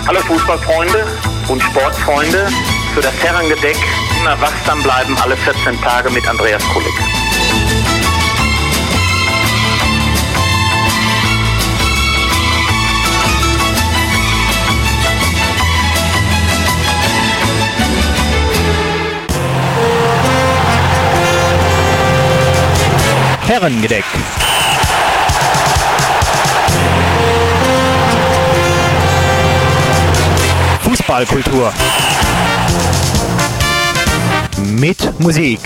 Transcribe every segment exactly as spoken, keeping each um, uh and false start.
Hallo Fußballfreunde und Sportfreunde, für das Herrengedeck immer wachsam bleiben alle vierzehn Tage mit Andreas Kulik. Herrengedeck. Fußballkultur mit Musik.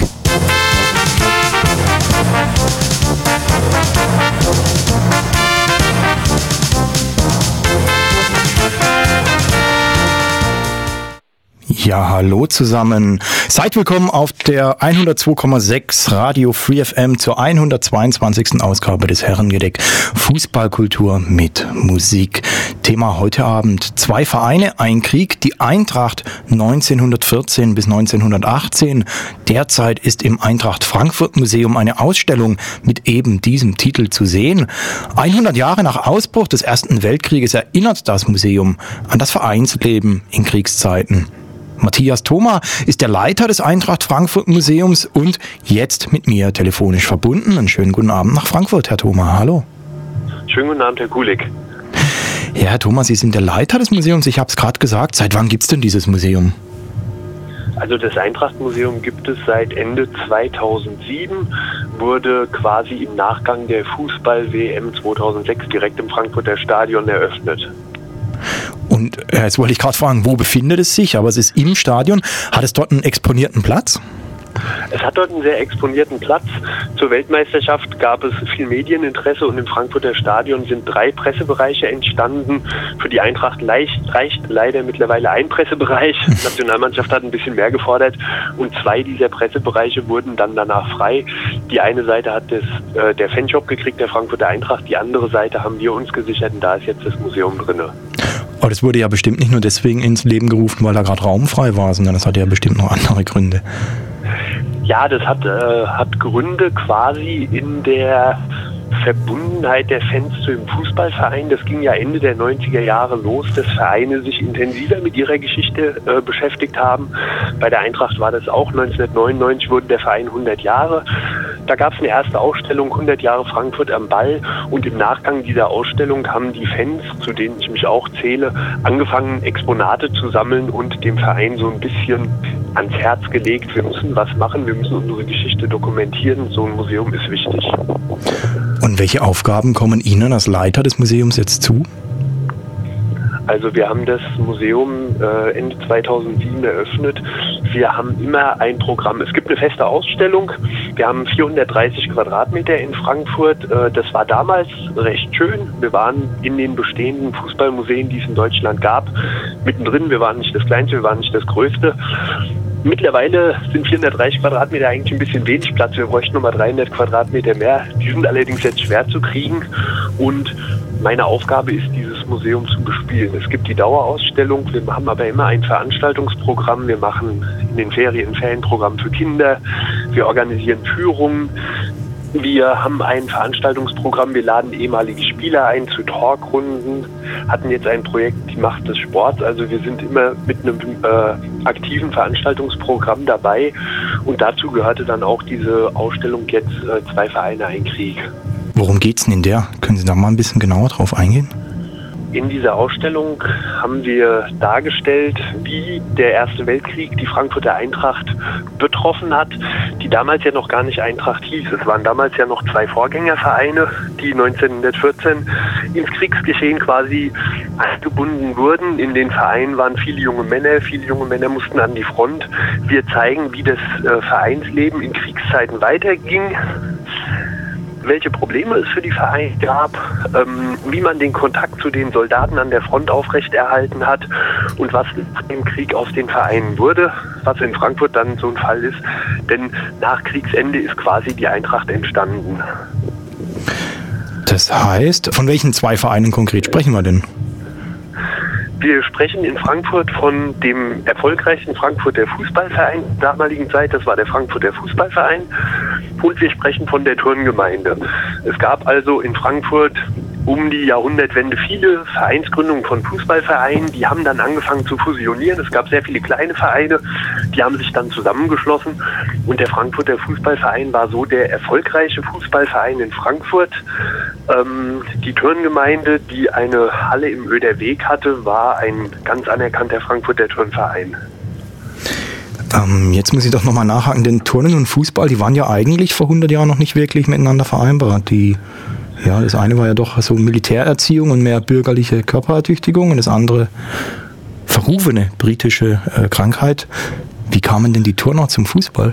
Ja, hallo zusammen. Seid willkommen auf der hundertzwei Komma sechs Radio Free F M zur hundertzweiundzwanzigsten Ausgabe des Herrengedeck Fußballkultur mit Musik. Thema heute Abend: zwei Vereine, ein Krieg, die Eintracht neunzehnhundertvierzehn bis neunzehnhundertachtzehn. Derzeit ist im Eintracht Frankfurt Museum eine Ausstellung mit eben diesem Titel zu sehen. hundert Jahre nach Ausbruch des Ersten Weltkrieges erinnert das Museum an das Vereinsleben in Kriegszeiten. Matthias Thoma ist der Leiter des Eintracht Frankfurt Museums und jetzt mit mir telefonisch verbunden. Einen schönen guten Abend nach Frankfurt, Herr Thoma. Hallo. Schönen guten Abend, Herr Kulik. Ja, Herr Thoma, Sie sind der Leiter des Museums. Ich habe es gerade gesagt. Seit wann gibt es denn dieses Museum? Also das Eintracht-Museum gibt es seit Ende zweitausendsieben, wurde quasi im Nachgang der Fußball-W M zweitausendsechs direkt im Frankfurter Stadion eröffnet. Und äh, jetzt wollte ich gerade fragen, wo befindet es sich? Aber es ist im Stadion. Hat es dort einen exponierten Platz? Es hat dort einen sehr exponierten Platz. Zur Weltmeisterschaft gab es viel Medieninteresse und im Frankfurter Stadion sind drei Pressebereiche entstanden. Für die Eintracht leicht, reicht leider mittlerweile ein Pressebereich. Die Nationalmannschaft hat ein bisschen mehr gefordert und zwei dieser Pressebereiche wurden dann danach frei. Die eine Seite hat das, äh, der Fanshop gekriegt, der Frankfurter Eintracht. Die andere Seite haben wir uns gesichert und da ist jetzt das Museum drin. Aber das wurde ja bestimmt nicht nur deswegen ins Leben gerufen, weil da gerade raumfrei war, sondern das hatte ja bestimmt noch andere Gründe. Ja, das hat, äh, hat Gründe quasi in der Verbundenheit der Fans zu dem Fußballverein. Das ging ja Ende der neunziger Jahre los, dass Vereine sich intensiver mit ihrer Geschichte äh, beschäftigt haben. Bei der Eintracht war das auch. neunzehnhundertneunundneunzig wurde der Verein hundert Jahre. Da gab es eine erste Ausstellung, hundert Jahre Frankfurt am Ball. Und im Nachgang dieser Ausstellung haben die Fans, zu denen ich mich auch zähle, angefangen, Exponate zu sammeln und dem Verein so ein bisschen ans Herz gelegt. Wir müssen was machen, wir müssen unsere Geschichte dokumentieren. So ein Museum ist wichtig. Und welche Aufgaben kommen Ihnen als Leiter des Museums jetzt zu? Also wir haben das Museum äh, Ende zweitausendsieben eröffnet. Wir haben immer ein Programm. Es gibt eine feste Ausstellung. Wir haben vierhundertdreißig Quadratmeter in Frankfurt. Äh, das war damals recht schön. Wir waren in den bestehenden Fußballmuseen, die es in Deutschland gab, mittendrin. Wir waren nicht das kleinste, wir waren nicht das größte. Mittlerweile sind vierhundertdreißig Quadratmeter eigentlich ein bisschen wenig Platz. Wir bräuchten nochmal dreihundert Quadratmeter mehr. Die sind allerdings jetzt schwer zu kriegen. Und meine Aufgabe ist, dieses Museum zu bespielen. Es gibt die Dauerausstellung. Wir haben aber immer ein Veranstaltungsprogramm. Wir machen in den Ferien ein Ferienprogramm für Kinder. Wir organisieren Führungen. Wir haben ein Veranstaltungsprogramm, wir laden ehemalige Spieler ein zu Talkrunden, hatten jetzt ein Projekt, die Macht des Sports, also wir sind immer mit einem äh, aktiven Veranstaltungsprogramm dabei und dazu gehörte dann auch diese Ausstellung jetzt äh, zwei Vereine, ein Krieg. Worum geht's denn in der? Können Sie da mal ein bisschen genauer drauf eingehen? In dieser Ausstellung haben wir dargestellt, wie der Erste Weltkrieg die Frankfurter Eintracht betroffen hat, die damals ja noch gar nicht Eintracht hieß. Es waren damals ja noch zwei Vorgängervereine, die neunzehnhundertvierzehn ins Kriegsgeschehen quasi eingebunden wurden. In den Vereinen waren viele junge Männer, viele junge Männer mussten an die Front. Wir zeigen, wie das äh, Vereinsleben in Kriegszeiten weiterging, welche Probleme es für die Vereine gab, ähm, wie man den Kontakt zu den Soldaten an der Front aufrechterhalten hat und was nach dem Krieg aus den Vereinen wurde, was in Frankfurt dann so ein Fall ist. Denn nach Kriegsende ist quasi die Eintracht entstanden. Das heißt, von welchen zwei Vereinen konkret sprechen wir denn? Wir sprechen in Frankfurt von dem erfolgreichsten Frankfurter Fußballverein der damaligen Zeit, das war der Frankfurter Fußballverein, und wir sprechen von der Turngemeinde. Es gab also in Frankfurt um die Jahrhundertwende viele Vereinsgründungen von Fußballvereinen, die haben dann angefangen zu fusionieren. Es gab sehr viele kleine Vereine, die haben sich dann zusammengeschlossen und der Frankfurter Fußballverein war so der erfolgreiche Fußballverein in Frankfurt. Ähm, die Turngemeinde, die eine Halle im Oederweg hatte, war ein ganz anerkannter Frankfurter Turnverein. Ähm, jetzt muss ich doch nochmal nachhaken, denn Turnen und Fußball, die waren ja eigentlich vor hundert Jahren noch nicht wirklich miteinander vereinbart. Die Ja, das eine war ja doch so Militärerziehung und mehr bürgerliche Körperertüchtigung und das andere verrufene britische äh, Krankheit. Wie kamen denn die Turner zum Fußball?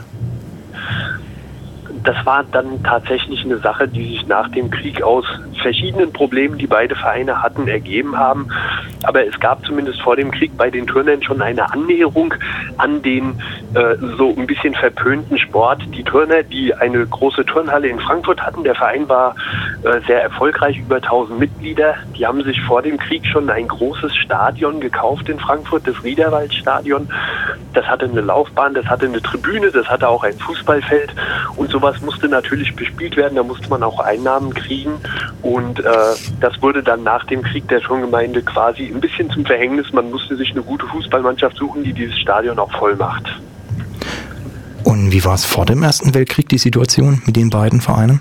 Das war dann tatsächlich eine Sache, die sich nach dem Krieg aus verschiedenen Problemen, die beide Vereine hatten, ergeben haben. Aber es gab zumindest vor dem Krieg bei den Turnern schon eine Annäherung an den äh, so ein bisschen verpönten Sport. Die Turner, die eine große Turnhalle in Frankfurt hatten, der Verein war äh, sehr erfolgreich, über tausend Mitglieder. Die haben sich vor dem Krieg schon ein großes Stadion gekauft in Frankfurt, das Riederwaldstadion. Das hatte eine Laufbahn, das hatte eine Tribüne, das hatte auch ein Fußballfeld und sowas musste natürlich bespielt werden, da musste man auch Einnahmen kriegen und äh, das wurde dann nach dem Krieg der Turngemeinde quasi ein bisschen zum Verhängnis. Man musste sich eine gute Fußballmannschaft suchen, die dieses Stadion auch voll macht. Und wie war es vor dem Ersten Weltkrieg, die Situation mit den beiden Vereinen?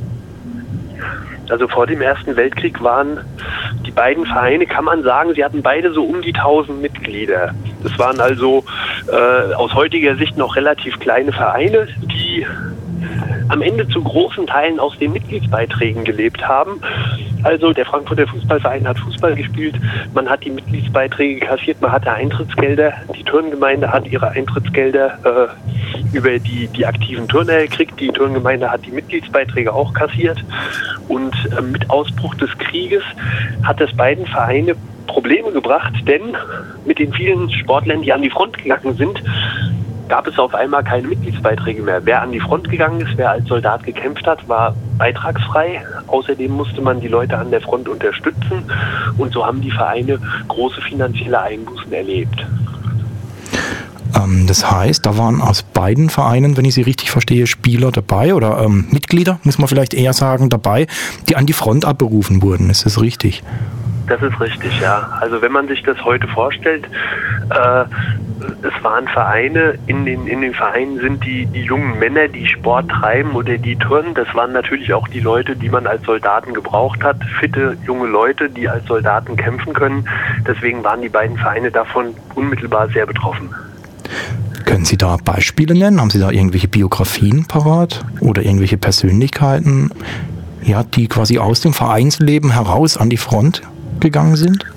Also vor dem Ersten Weltkrieg waren die beiden Vereine, kann man sagen, sie hatten beide so um die tausend Mitglieder. Das waren also äh, aus heutiger Sicht noch relativ kleine Vereine, die am Ende zu großen Teilen aus den Mitgliedsbeiträgen gelebt haben. Also der Frankfurter Fußballverein hat Fußball gespielt, man hat die Mitgliedsbeiträge kassiert, man hatte Eintrittsgelder, die Turngemeinde hat ihre Eintrittsgelder äh, über die, die aktiven Turner gekriegt, die Turngemeinde hat die Mitgliedsbeiträge auch kassiert und äh, mit Ausbruch des Krieges hat es beiden Vereine Probleme gebracht, denn mit den vielen Sportlern, die an die Front gegangen sind, gab es auf einmal keine Mitgliedsbeiträge mehr. Wer an die Front gegangen ist, wer als Soldat gekämpft hat, war beitragsfrei. Außerdem musste man die Leute an der Front unterstützen und so haben die Vereine große finanzielle Einbußen erlebt. Ähm, das heißt, da waren aus beiden Vereinen, wenn ich sie richtig verstehe, Spieler dabei oder ähm, Mitglieder, muss man vielleicht eher sagen, dabei, die an die Front abberufen wurden. Ist das richtig? Das ist richtig, ja. Also wenn man sich das heute vorstellt, äh, es waren Vereine, in den, in den Vereinen sind die, die jungen Männer, die Sport treiben oder die turnen. Das waren natürlich auch die Leute, die man als Soldaten gebraucht hat. Fitte, junge Leute, die als Soldaten kämpfen können. Deswegen waren die beiden Vereine davon unmittelbar sehr betroffen. Können Sie da Beispiele nennen? Haben Sie da irgendwelche Biografien parat oder irgendwelche Persönlichkeiten, ja, die quasi aus dem Vereinsleben heraus an die Front gegangen sind?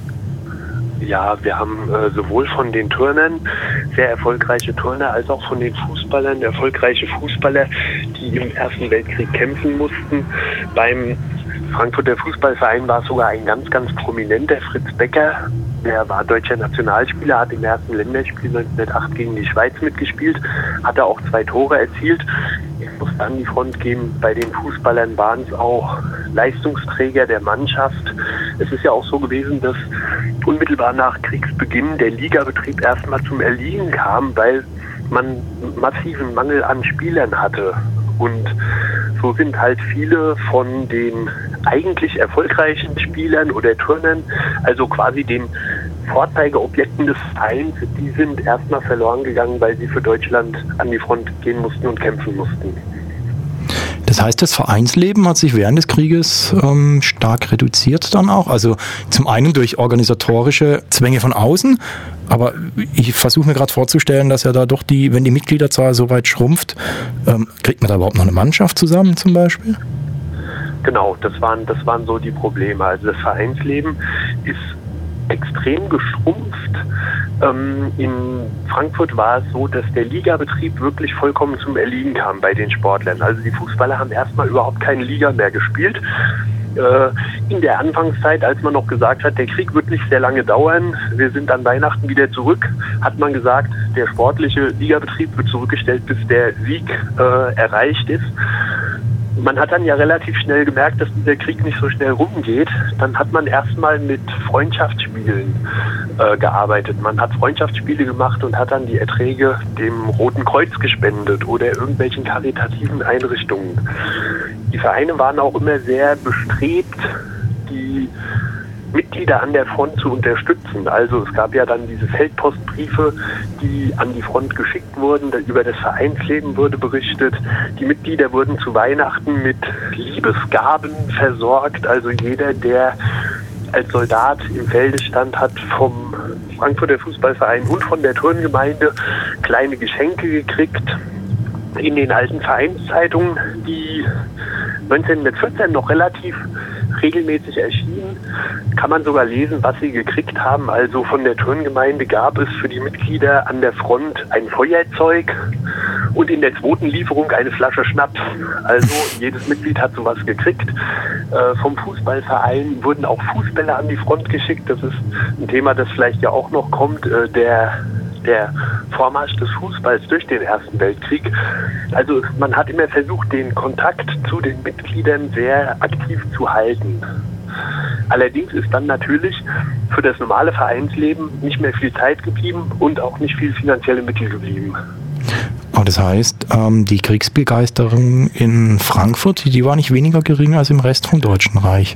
Ja, wir haben äh, sowohl von den Turnern sehr erfolgreiche Turner als auch von den Fußballern erfolgreiche Fußballer, die im Ersten Weltkrieg kämpfen mussten. Beim Frankfurter Fußballverein war es sogar ein ganz, ganz prominenter, Fritz Becker. Der war deutscher Nationalspieler, hat im ersten Länderspiel neunzehnhundertacht gegen die Schweiz mitgespielt, hatte auch zwei Tore erzielt. Er musste an die Front gehen. Bei den Fußballern waren es auch Leistungsträger der Mannschaft. Es ist ja auch so gewesen, dass unmittelbar nach Kriegsbeginn der Ligabetrieb erstmal zum Erliegen kam, weil man massiven Mangel an Spielern hatte. Und so sind halt viele von den eigentlich erfolgreichen Spielern oder Turnern, also quasi den Vorzeigeobjekten des Vereins, die sind erstmal verloren gegangen, weil sie für Deutschland an die Front gehen mussten und kämpfen mussten. Das heißt, das Vereinsleben hat sich während des Krieges ähm, stark reduziert dann auch. Also zum einen durch organisatorische Zwänge von außen, aber ich versuche mir gerade vorzustellen, dass ja da doch die, wenn die Mitgliederzahl so weit schrumpft, ähm, kriegt man da überhaupt noch eine Mannschaft zusammen zum Beispiel? Genau, das waren, das waren so die Probleme. Also das Vereinsleben ist extrem geschrumpft. Ähm, in Frankfurt war es so, dass der Ligabetrieb wirklich vollkommen zum Erliegen kam bei den Sportlern. Also die Fußballer haben erstmal überhaupt keine Liga mehr gespielt. Äh, in der Anfangszeit, als man noch gesagt hat, der Krieg wird nicht sehr lange dauern, wir sind an Weihnachten wieder zurück, hat man gesagt, der sportliche Ligabetrieb wird zurückgestellt, bis der Sieg äh, erreicht ist. Man hat dann ja relativ schnell gemerkt, dass dieser Krieg nicht so schnell rumgeht. Dann hat man erstmal mit Freundschaftsspielen äh, gearbeitet. Man hat Freundschaftsspiele gemacht und hat dann die Erträge dem Roten Kreuz gespendet oder irgendwelchen karitativen Einrichtungen. Die Vereine waren auch immer sehr bestrebt, die Mitglieder an der Front zu unterstützen. Also es gab ja dann diese Feldpostbriefe, die an die Front geschickt wurden, über das Vereinsleben wurde berichtet. Die Mitglieder wurden zu Weihnachten mit Liebesgaben versorgt. Also jeder, der als Soldat im Felde stand, hat vom Frankfurter Fußballverein und von der Turngemeinde kleine Geschenke gekriegt. In den alten Vereinszeitungen, die neunzehnhundertvierzehn noch relativ regelmäßig erschienen, kann man sogar lesen, was sie gekriegt haben. Also von der Turngemeinde gab es für die Mitglieder an der Front ein Feuerzeug und in der zweiten Lieferung eine Flasche Schnaps. Also jedes Mitglied hat sowas gekriegt. Äh, vom Fußballverein wurden auch Fußbälle an die Front geschickt. Das ist ein Thema, das vielleicht ja auch noch kommt. Äh, der der Vormarsch des Fußballs durch den Ersten Weltkrieg. Also man hat immer versucht, den Kontakt zu den Mitgliedern sehr aktiv zu halten. Allerdings ist dann natürlich für das normale Vereinsleben nicht mehr viel Zeit geblieben und auch nicht viel finanzielle Mittel geblieben. Aber das heißt, ähm, die Kriegsbegeisterung in Frankfurt, die war nicht weniger gering als im Rest vom Deutschen Reich.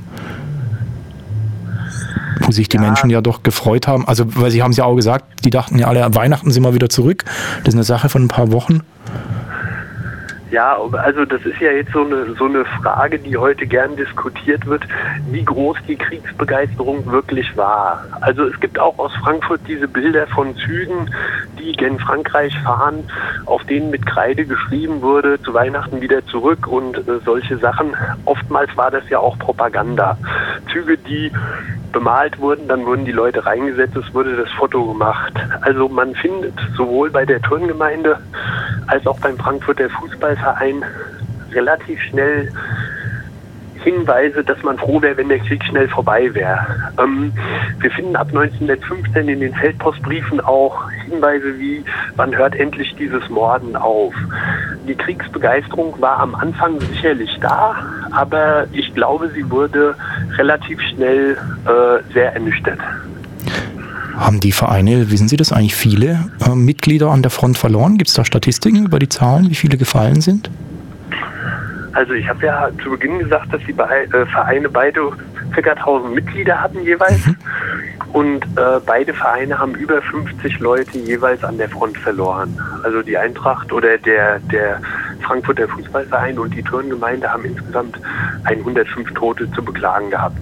Wo sich die ja. Menschen ja doch gefreut haben. Also, weil sie haben es ja auch gesagt, die dachten ja alle, Weihnachten sind wir wieder zurück. Das ist eine Sache von ein paar Wochen. Ja, also das ist ja jetzt so eine, so eine Frage, die heute gern diskutiert wird, wie groß die Kriegsbegeisterung wirklich war. Also es gibt auch aus Frankfurt diese Bilder von Zügen, die gen Frankreich fahren, auf denen mit Kreide geschrieben wurde, zu Weihnachten wieder zurück und äh, solche Sachen. Oftmals war das ja auch Propaganda. Züge, die bemalt wurden, dann wurden die Leute reingesetzt, es wurde das Foto gemacht. Also man findet sowohl bei der Turngemeinde als auch beim Frankfurter Fußballverein relativ schnell Hinweise, dass man froh wäre, wenn der Krieg schnell vorbei wäre. Ähm, wir finden ab neunzehnhundertfünfzehn in den Feldpostbriefen auch Hinweise wie, wann hört endlich dieses Morden auf. Die Kriegsbegeisterung war am Anfang sicherlich da, aber ich glaube, sie wurde relativ schnell äh, sehr ernüchtert. Haben die Vereine, wissen Sie das eigentlich, viele äh, Mitglieder an der Front verloren? Gibt es da Statistiken über die Zahlen, wie viele gefallen sind? Also ich habe ja zu Beginn gesagt, dass die Be- äh, Vereine beide ca. tausend Mitglieder hatten jeweils. Mhm. Und äh, beide Vereine haben über fünfzig Leute jeweils an der Front verloren. Also die Eintracht oder der, der Frankfurter Fußballverein und die Turngemeinde haben insgesamt hundertfünf Tote zu beklagen gehabt.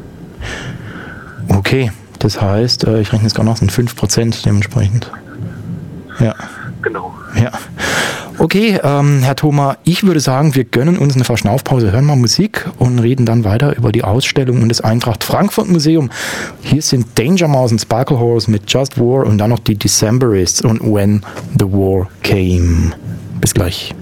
Okay, das heißt, äh, ich rechne es gerade noch, sind fünf Prozent dementsprechend. Ja. Genau. Ja. Okay, ähm, Herr Thoma, ich würde sagen, wir gönnen uns eine Verschnaufpause, hören mal Musik und reden dann weiter über die Ausstellung und das Eintracht Frankfurt Museum. Hier sind Danger Mouse und Sparkle Horse mit Just War und dann noch die Decemberists und When the War Came. Bis gleich.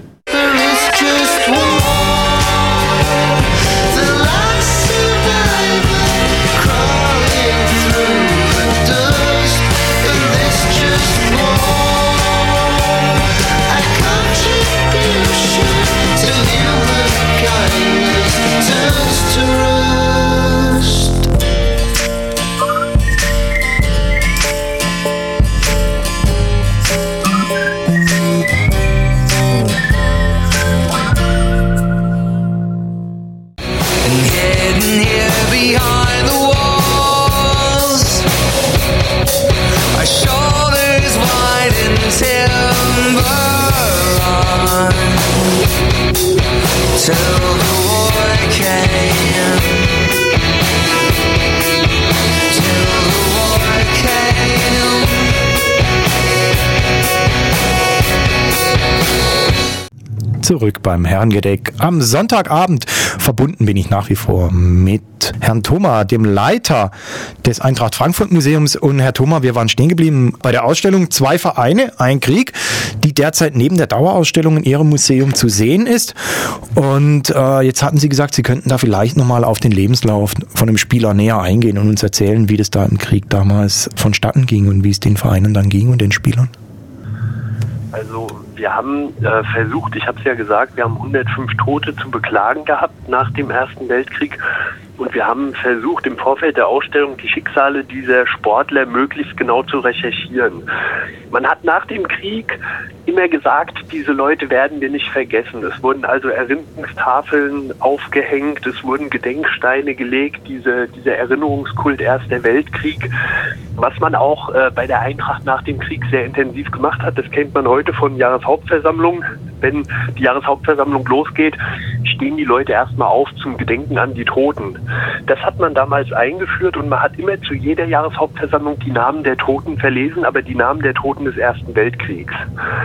Zurück beim Herrengedeck am Sonntagabend. Verbunden bin ich nach wie vor mit Herrn Thoma, dem Leiter des Eintracht Frankfurt Museums. Und Herr Thoma, wir waren stehen geblieben bei der Ausstellung Zwei Vereine, ein Krieg, die derzeit neben der Dauerausstellung in Ihrem Museum zu sehen ist. Und äh, jetzt hatten Sie gesagt, Sie könnten da vielleicht nochmal auf den Lebenslauf von dem Spieler näher eingehen und uns erzählen, wie das da im Krieg damals vonstatten ging und wie es den Vereinen dann ging und den Spielern. Also wir haben äh, versucht, ich habe es ja gesagt, wir haben hundertfünf Tote zu beklagen gehabt nach dem Ersten Weltkrieg. Und wir haben versucht, im Vorfeld der Ausstellung die Schicksale dieser Sportler möglichst genau zu recherchieren. Man hat nach dem Krieg immer gesagt, diese Leute werden wir nicht vergessen. Es wurden also Erinnerungstafeln aufgehängt, es wurden Gedenksteine gelegt, diese, dieser Erinnerungskult Erster Weltkrieg. Was man auch äh, bei der Eintracht nach dem Krieg sehr intensiv gemacht hat, das kennt man heute von Jahreshauptversammlungen. Wenn die Jahreshauptversammlung losgeht, stehen die Leute erstmal auf zum Gedenken an die Toten. Das hat man damals eingeführt und man hat immer zu jeder Jahreshauptversammlung die Namen der Toten verlesen, aber die Namen der Toten des Ersten Weltkriegs.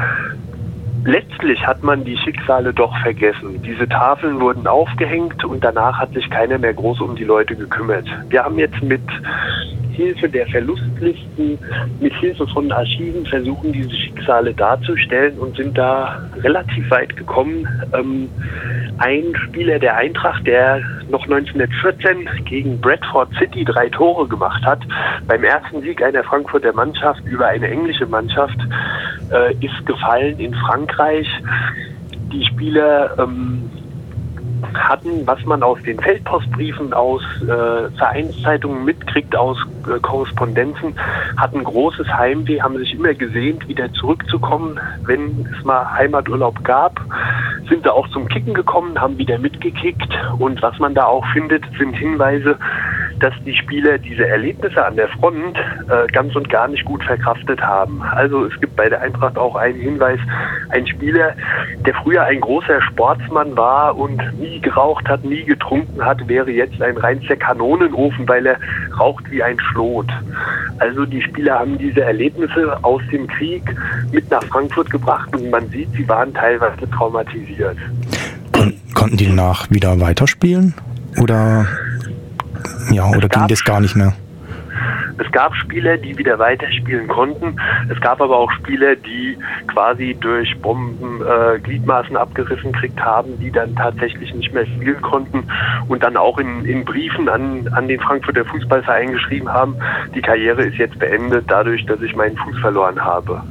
Letztlich hat man die Schicksale doch vergessen. Diese Tafeln wurden aufgehängt und danach hat sich keiner mehr groß um die Leute gekümmert. Wir haben jetzt mit Hilfe der Verlustlisten, mit Hilfe von Archiven versuchen, diese Schicksale darzustellen und sind da relativ weit gekommen. Ähm, ein Spieler der Eintracht, der noch neunzehnhundertvierzehn gegen Bradford City drei Tore gemacht hat, beim ersten Sieg einer Frankfurter Mannschaft über eine englische Mannschaft, äh, ist gefallen in Frankreich. Die Spieler ähm, hatten, was man aus den Feldpostbriefen, aus äh, Vereinszeitungen mitkriegt, aus äh, Korrespondenzen, hatten großes Heimweh, haben sich immer gesehnt, wieder zurückzukommen, wenn es mal Heimaturlaub gab, sind da auch zum Kicken gekommen, haben wieder mitgekickt und was man da auch findet, sind Hinweise, dass die Spieler diese Erlebnisse an der Front äh, ganz und gar nicht gut verkraftet haben. Also es gibt bei der Eintracht auch einen Hinweis, ein Spieler, der früher ein großer Sportsmann war und nie geraucht hat, nie getrunken hat, wäre jetzt ein reinster Kanonenofen, weil er raucht wie ein Schlot. Also die Spieler haben diese Erlebnisse aus dem Krieg mit nach Frankfurt gebracht und man sieht, sie waren teilweise traumatisiert. Kon- konnten die danach wieder weiterspielen? Oder... Ja, oder ging das gar nicht mehr? Es gab Spieler, die wieder weiterspielen konnten. Es gab aber auch Spieler, die quasi durch Bomben äh, Gliedmaßen abgerissen gekriegt haben, die dann tatsächlich nicht mehr spielen konnten und dann auch in, in Briefen an, an den Frankfurter Fußballverein geschrieben haben, die Karriere ist jetzt beendet, dadurch, dass ich meinen Fuß verloren habe.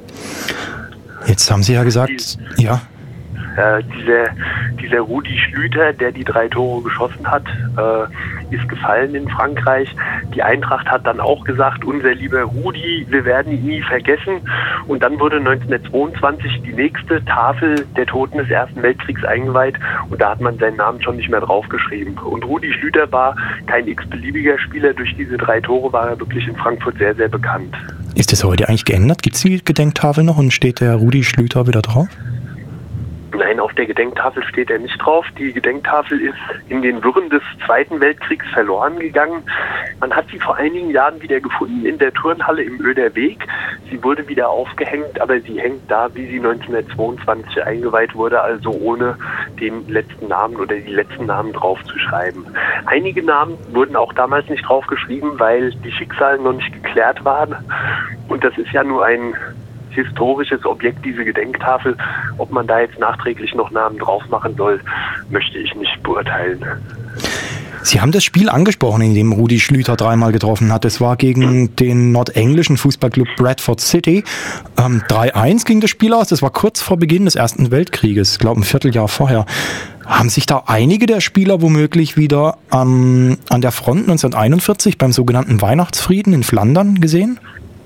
Jetzt haben Sie ja gesagt, die, ja. Äh, dieser, dieser Rudi Schlüter, der die drei Tore geschossen hat, äh, ist gefallen in Frankreich. Die Eintracht hat dann auch gesagt, unser lieber Rudi, wir werden ihn nie vergessen. Und dann wurde neunzehnhundertzweiundzwanzig die nächste Tafel der Toten des Ersten Weltkriegs eingeweiht und da hat man seinen Namen schon nicht mehr draufgeschrieben. Und Rudi Schlüter war kein x-beliebiger Spieler. Durch diese drei Tore war er wirklich in Frankfurt sehr, sehr bekannt. Ist das heute eigentlich geändert? Gibt es die Gedenktafel noch und steht der Rudi Schlüter wieder drauf? Nein, auf der Gedenktafel steht er nicht drauf. Die Gedenktafel ist in den Wirren des Zweiten Weltkriegs verloren gegangen. Man hat sie vor einigen Jahren wieder gefunden in der Turnhalle im Oeder Weg. Sie wurde wieder aufgehängt, aber sie hängt da, wie sie neunzehnhundertzweiundzwanzig eingeweiht wurde, also ohne den letzten Namen oder die letzten Namen draufzuschreiben. Einige Namen wurden auch damals nicht draufgeschrieben, weil die Schicksale noch nicht geklärt waren. Und das ist ja nur ein historisches Objekt, diese Gedenktafel. Ob man da jetzt nachträglich noch Namen drauf machen soll, möchte ich nicht beurteilen. Sie haben das Spiel angesprochen, in dem Rudi Schlüter dreimal getroffen hat. Das war gegen den nordenglischen Fußballclub Bradford City. Ähm, drei eins ging das Spiel aus. Das war kurz vor Beginn des Ersten Weltkrieges, ich glaube ein Vierteljahr vorher. Haben sich da einige der Spieler womöglich wieder ähm, an der Front neunzehnhunderteinundvierzig beim sogenannten Weihnachtsfrieden in Flandern gesehen?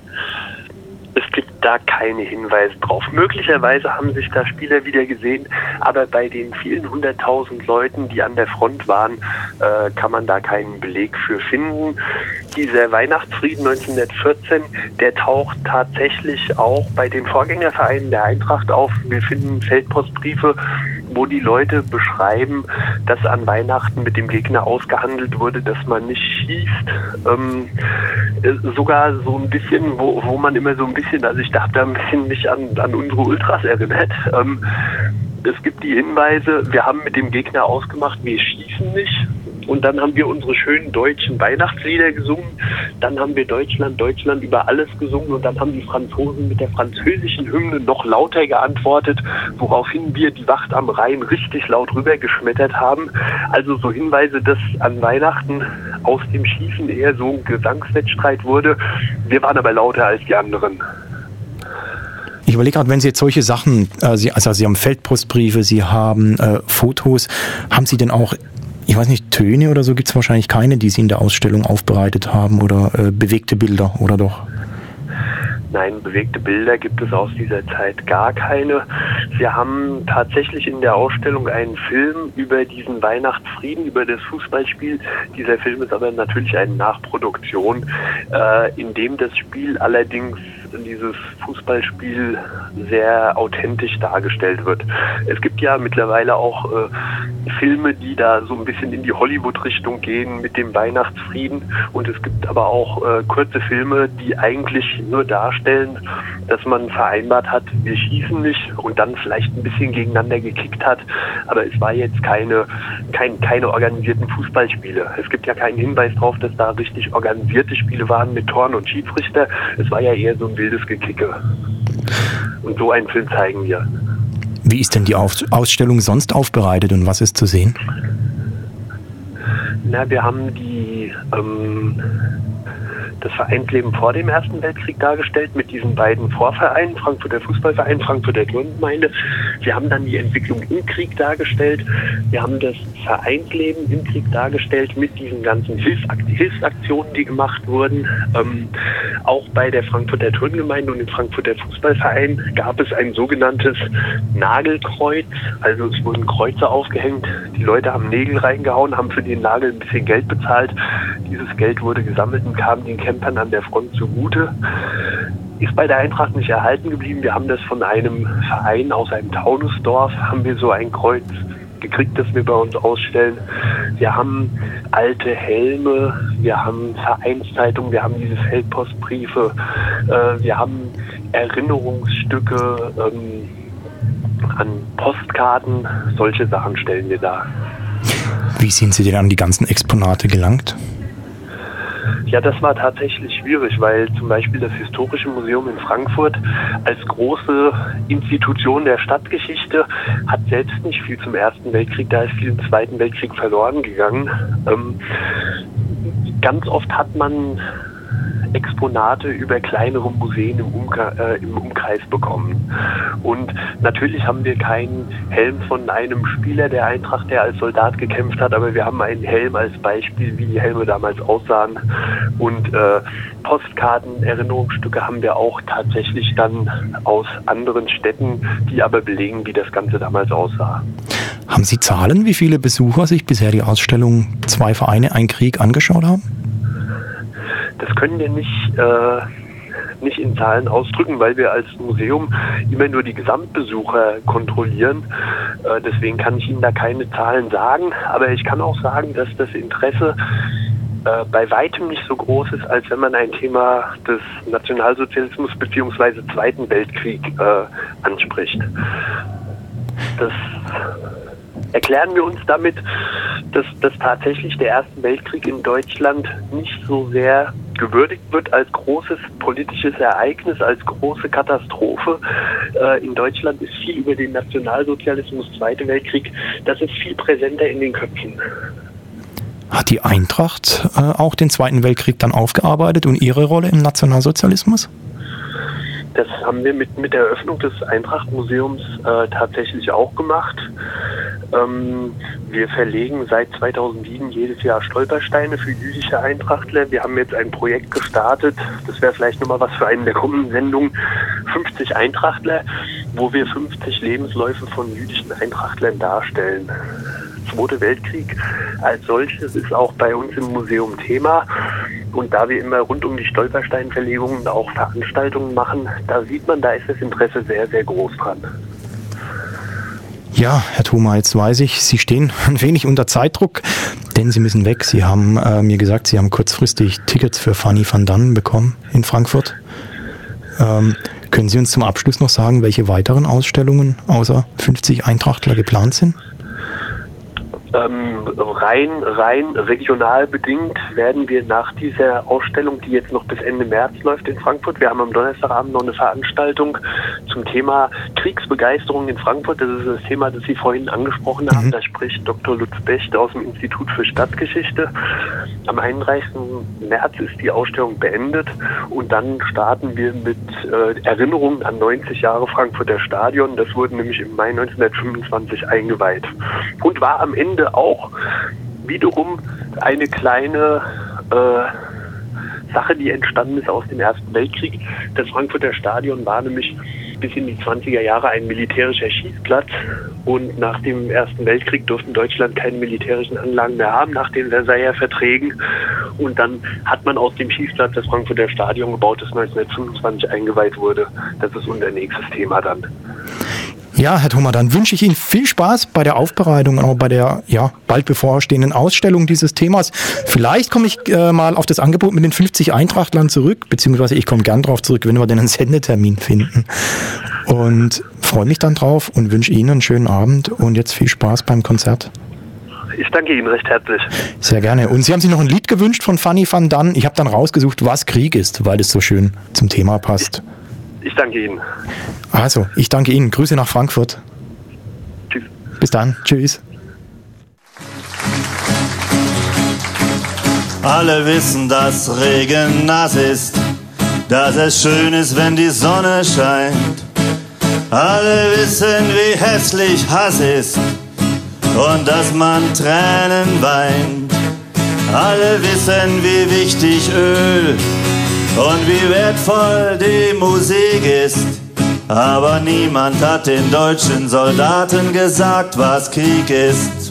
Es gibt da keine Hinweise drauf. Möglicherweise haben sich da Spieler wieder gesehen, aber bei den vielen hunderttausend Leuten, die an der Front waren, äh, kann man da keinen Beleg für finden. Dieser Weihnachtsfrieden neunzehnhundertvierzehn, der taucht tatsächlich auch bei den Vorgängervereinen der Eintracht auf. Wir finden Feldpostbriefe, wo die Leute beschreiben, dass an Weihnachten mit dem Gegner ausgehandelt wurde, dass man nicht schießt. Ähm, sogar so ein bisschen, wo, wo man immer so ein bisschen, also ich dachte ein bisschen mich an, an unsere Ultras erinnert. Ähm, es gibt die Hinweise, wir haben mit dem Gegner ausgemacht, wir schießen nicht. Und dann haben wir unsere schönen deutschen Weihnachtslieder gesungen. Dann haben wir Deutschland, Deutschland über alles gesungen. Und dann haben die Franzosen mit der französischen Hymne noch lauter geantwortet, woraufhin wir die Wacht am Rhein richtig laut rübergeschmettert haben. Also so Hinweise, dass an Weihnachten aus dem Schießen eher so ein Gesangswettstreit wurde. Wir waren aber lauter als die anderen. Ich überlege gerade, wenn Sie jetzt solche Sachen, äh, Sie, also Sie haben Feldpostbriefe, Sie haben äh, Fotos, haben Sie denn auch ich weiß nicht, Töne oder so gibt es wahrscheinlich keine, die Sie in der Ausstellung aufbereitet haben oder äh, bewegte Bilder, oder doch? Nein, bewegte Bilder gibt es aus dieser Zeit gar keine. Wir haben tatsächlich in der Ausstellung einen Film über diesen Weihnachtsfrieden, über das Fußballspiel. Dieser Film ist aber natürlich eine Nachproduktion, äh, in dem das Spiel allerdings, dieses Fußballspiel, sehr authentisch dargestellt wird. Es gibt ja mittlerweile auch äh, Filme, die da so ein bisschen in die Hollywood-Richtung gehen mit dem Weihnachtsfrieden, und es gibt aber auch äh, kurze Filme, die eigentlich nur darstellen, dass man vereinbart hat, wir schießen nicht, und dann vielleicht ein bisschen gegeneinander gekickt hat, aber es war jetzt keine, kein, keine organisierten Fußballspiele. Es gibt ja keinen Hinweis darauf, dass da richtig organisierte Spiele waren mit Toren und Schiedsrichter. Es war ja eher so ein wildes Gekicke. Und so einen Film zeigen wir. Wie ist denn die Ausstellung sonst aufbereitet und was ist zu sehen? Na, wir haben die ähm, das Vereinsleben vor dem Ersten Weltkrieg dargestellt mit diesen beiden Vorvereinen, Frankfurter Fußballverein, Frankfurter Turngemeinde. Wir haben dann die Entwicklung im Krieg dargestellt. Wir haben das Vereinsleben im Krieg dargestellt mit diesen ganzen Hilfsakt- Hilfsaktionen, die gemacht wurden. Ähm, auch bei der Frankfurter Turngemeinde und dem Frankfurter Fußballverein gab es ein sogenanntes Nagelkreuz. Also es wurden Kreuze aufgehängt. Die Leute haben Nägel reingehauen, haben für den Nagel ein bisschen Geld bezahlt. Dieses Geld wurde gesammelt und kam den Campern an der Front zugute. Ist bei der Eintracht nicht erhalten geblieben. Wir haben das von einem Verein aus einem Taunusdorf, haben wir so ein Kreuz gekriegt, das wir bei uns ausstellen. Wir haben alte Helme, wir haben Vereinszeitungen, wir haben diese Feldpostbriefe, äh, wir haben Erinnerungsstücke ähm, an Postkarten, solche Sachen stellen wir da. Wie sind Sie denn an die ganzen Exponate gelangt? Ja, das war tatsächlich schwierig, weil zum Beispiel das Historische Museum in Frankfurt als große Institution der Stadtgeschichte hat selbst nicht viel zum Ersten Weltkrieg, da ist viel im Zweiten Weltkrieg verloren gegangen. Ähm, ganz oft hat man Exponate über kleinere Museen im, Umkre- äh, im Umkreis bekommen. Und natürlich haben wir keinen Helm von einem Spieler der Eintracht, der als Soldat gekämpft hat, aber wir haben einen Helm als Beispiel, wie die Helme damals aussahen. Und äh, Postkarten, Erinnerungsstücke haben wir auch tatsächlich dann aus anderen Städten, die aber belegen, wie das Ganze damals aussah. Haben Sie Zahlen, wie viele Besucher sich bisher die Ausstellung Zwei Vereine, ein Krieg angeschaut haben? Das können wir nicht, äh, nicht in Zahlen ausdrücken, weil wir als Museum immer nur die Gesamtbesucher kontrollieren. Äh, deswegen kann ich Ihnen da keine Zahlen sagen. Aber ich kann auch sagen, dass das Interesse äh, bei weitem nicht so groß ist, als wenn man ein Thema des Nationalsozialismus bzw. Zweiten Weltkrieg äh, anspricht. Das erklären wir uns damit, dass, dass tatsächlich der Erste Weltkrieg in Deutschland nicht so sehr gewürdigt wird als großes politisches Ereignis, als große Katastrophe. Äh, in Deutschland ist viel über den Nationalsozialismus, Zweite Weltkrieg, das ist viel präsenter in den Köpfen. Hat die Eintracht äh, auch den Zweiten Weltkrieg dann aufgearbeitet und ihre Rolle im Nationalsozialismus? Das haben wir mit, mit der Eröffnung des Eintracht-Museums äh, tatsächlich auch gemacht. Ähm, wir verlegen seit zweitausendsieben jedes Jahr Stolpersteine für jüdische Eintrachtler. Wir haben jetzt ein Projekt gestartet, das wäre vielleicht nochmal was für eine der kommenden Sendungen, fünfzig Eintrachtler, wo wir fünfzig Lebensläufe von jüdischen Eintrachtlern darstellen. Zweiter Weltkrieg als solches ist auch bei uns im Museum Thema. Und da wir immer rund um die Stolpersteinverlegungen auch Veranstaltungen machen, da sieht man, da ist das Interesse sehr, sehr groß dran. Ja, Herr Thoma, jetzt weiß ich, Sie stehen ein wenig unter Zeitdruck, denn Sie müssen weg. Sie haben äh, mir gesagt, Sie haben kurzfristig Tickets für Fanny van Dannen bekommen in Frankfurt. Ähm, können Sie uns zum Abschluss noch sagen, welche weiteren Ausstellungen außer fünfzig Eintrachtler geplant sind? Ähm, rein, rein regional bedingt werden wir nach dieser Ausstellung, die jetzt noch bis Ende März läuft in Frankfurt, wir haben am Donnerstagabend noch eine Veranstaltung zum Thema Kriegsbegeisterung in Frankfurt. Das ist das Thema, das Sie vorhin angesprochen haben. Mhm. Da spricht Doktor Lutz Becht aus dem Institut für Stadtgeschichte. Am einunddreißigsten März ist die Ausstellung beendet und dann starten wir mit äh, Erinnerungen an neunzig Jahre Frankfurter Stadion. Das wurde nämlich im Mai neunzehnhundertfünfundzwanzig eingeweiht und war am Ende auch wiederum eine kleine äh, Sache, die entstanden ist aus dem Ersten Weltkrieg. Das Frankfurter Stadion war nämlich bis in die zwanziger Jahre ein militärischer Schießplatz und nach dem Ersten Weltkrieg durfte Deutschland keine militärischen Anlagen mehr haben, nach den Versailler Verträgen, und dann hat man aus dem Schießplatz das Frankfurter Stadion gebaut, das neunzehnhundertfünfundzwanzig eingeweiht wurde. Das ist unser nächstes Thema dann. Ja, Herr Thoma, dann wünsche ich Ihnen viel Spaß bei der Aufbereitung und auch bei der ja bald bevorstehenden Ausstellung dieses Themas. Vielleicht komme ich äh, mal auf das Angebot mit den fünfzig Eintrachtlern zurück, beziehungsweise ich komme gern drauf zurück, wenn wir denn einen Sendetermin finden. Und freue mich dann drauf und wünsche Ihnen einen schönen Abend und jetzt viel Spaß beim Konzert. Ich danke Ihnen recht herzlich. Sehr gerne. Und Sie haben sich noch ein Lied gewünscht von Fanny van Dan. Ich habe dann rausgesucht, was Krieg ist, weil es so schön zum Thema passt. Ich danke Ihnen. Also, ich danke Ihnen. Grüße nach Frankfurt. Tschüss. Bis dann. Tschüss. Alle wissen, dass Regen nass ist, dass es schön ist, wenn die Sonne scheint. Alle wissen, wie hässlich Hass ist und dass man Tränen weint. Alle wissen, wie wichtig Öl und wie wertvoll die Musik ist. Aber niemand hat den deutschen Soldaten gesagt, was Krieg ist.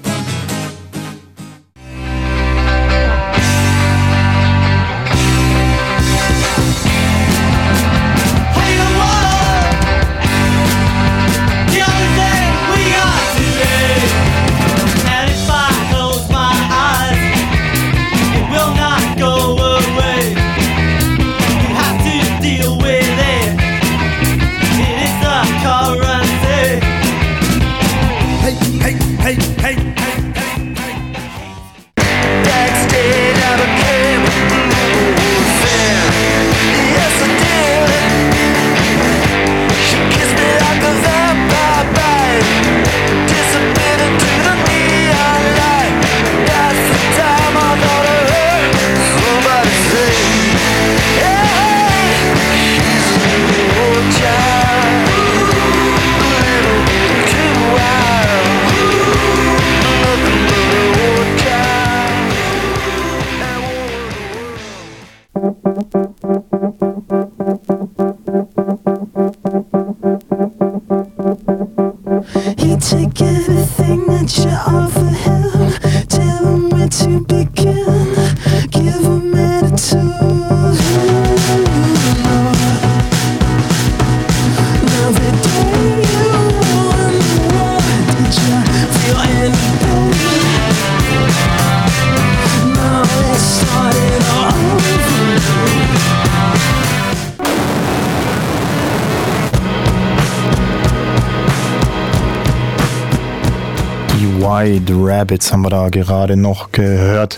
White Rabbits haben wir da gerade noch gehört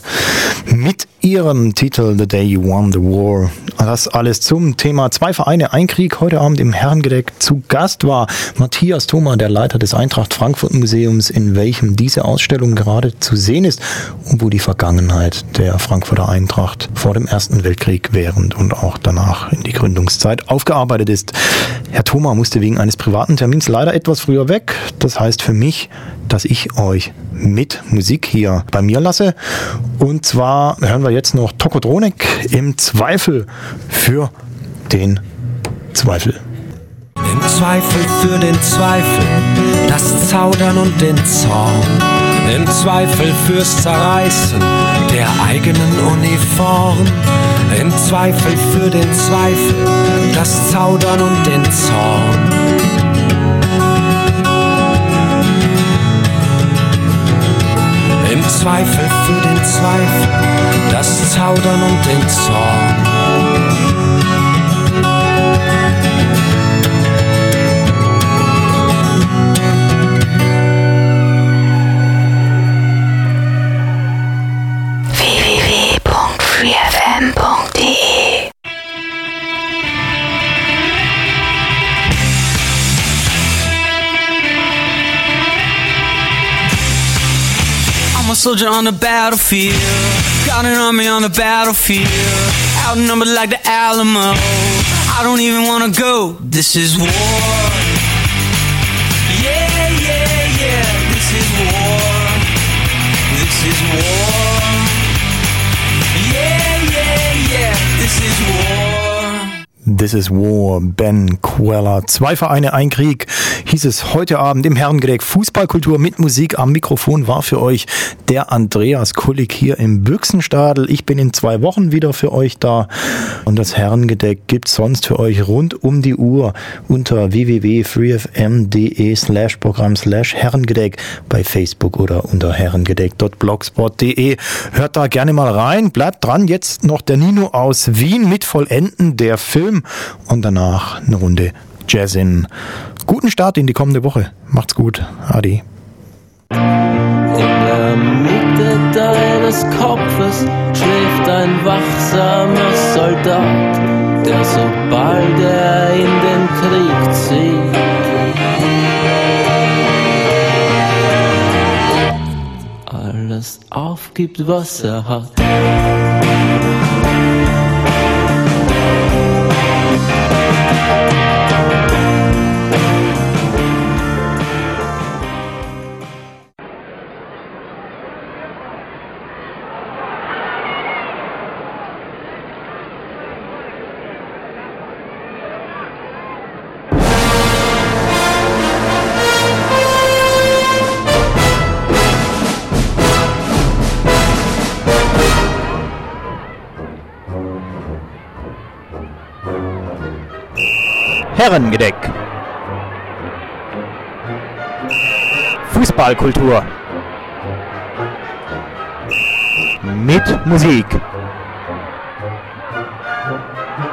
mit ihrem Titel The Day You Won the War. Das alles zum Thema Zwei Vereine, ein Krieg. Heute Abend im Herrengedeck zu Gast war Matthias Thoma, der Leiter des Eintracht Frankfurt Museums, in welchem diese Ausstellung gerade zu sehen ist und wo die Vergangenheit der Frankfurter Eintracht vor dem Ersten Weltkrieg, während und auch danach in die Gründungszeit aufgearbeitet ist. Herr Thoma musste wegen eines privaten Termins leider etwas früher weg. Das heißt für mich, dass ich euch mit Musik hier bei mir lasse. Und zwar hören wir jetzt noch Tokotronik im Zweifel für den Zweifel. Im Zweifel für den Zweifel, das Zaudern und den Zorn. Im Zweifel fürs Zerreißen der eigenen Uniform. Im Zweifel für den Zweifel, das Zaudern und den Zorn. Im Zweifel für den Zweifel, das Zaudern und den Zorn. w w w punkt free f m punkt d e I'm a soldier on the battlefield, got an army on the battlefield, outnumbered like the Alamo. I don't even wanna go. This is war. Yeah, yeah, yeah. This is war. This is war. Yeah, yeah, yeah, this is war. This is War, Ben Queller. Zwei Vereine, ein Krieg, hieß es heute Abend im Herrengedeck. Fußballkultur mit Musik. Am Mikrofon war für euch der Andreas Kullig hier im Büchsenstadel. Ich bin in zwei Wochen wieder für euch da. Und das Herrengedeck gibt's sonst für euch rund um die Uhr unter w w w punkt freefm.de slash Programm slash Herrengedeck bei Facebook oder unter herrengedeck punkt blogspot punkt de. Hört da gerne mal rein. Bleibt dran. Jetzt noch der Nino aus Wien mit Vollenden, der Film. Und danach eine Runde Jazzin. Guten Start in die kommende Woche. Macht's gut. Adi. In der Mitte deines Kopfes schläft ein wachsamer Soldat, der sobald er in den Krieg zieht, alles aufgibt, was er hat. Herrengedeck. Fußballkultur. Mit Musik.